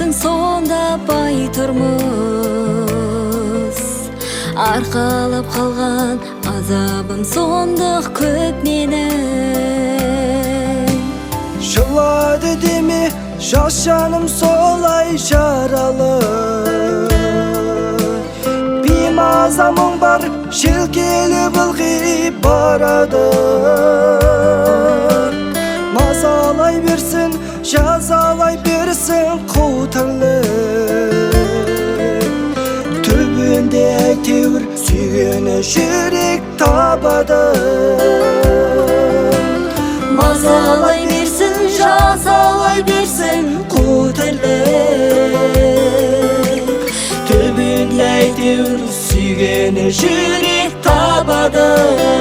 Өмірдің сонда бай тұрмыз, арқалап қалған азабым сондық көп менің. Жылады деме, жас жаным солай жаралы. Беймазамың бар, желкеліп ылғи барады. Мазалай берсін, жазалай берсін қу тірлік. Түбінде әйтеуір сүйгені жүрек табады. Мазалай берсін, жазалай берсін қу тірлік. Түбінде әйтеуір сүйгені жүрек табады.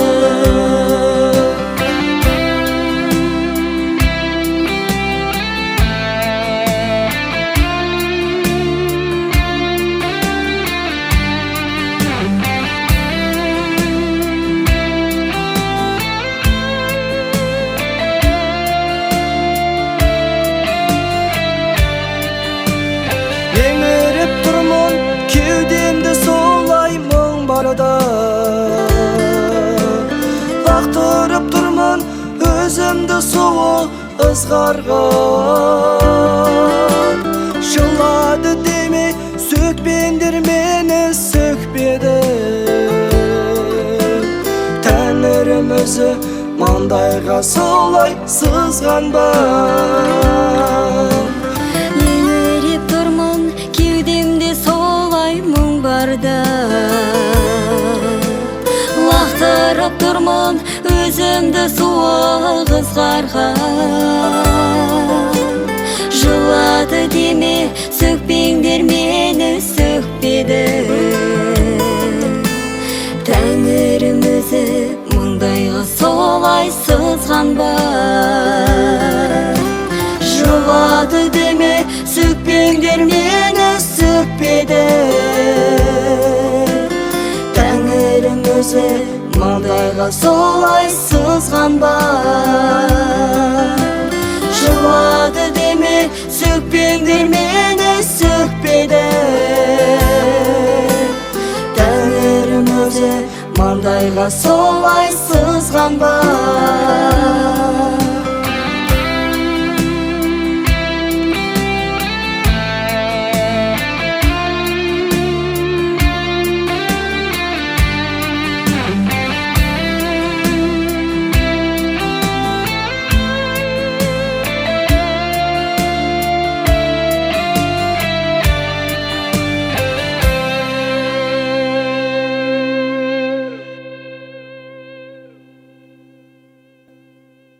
Еңіреп тұрмын, кеудемді солай мұң барда. Лақтырып тұрмын, өзімді суық ызғарға. Жылады деме, сөкпеңдер мені сөкпеді. Тәңірім өзі маңдайға солай сызған ба. Лақтырып тұрмын өзімді суық ызғарға. Жылады деме, сөкпеңдер мені сөкпеді. Тәңірім өзі маңдайға солай сызған ба. Жылады деме, сөкпеңдер мені сөкпеді. Тәңірім өзі маңдайға солай сызған ба. Жылады деме, сөкпеңдер мені сөкпеді. Тәңірім өзі маңдайға солай сызған ба.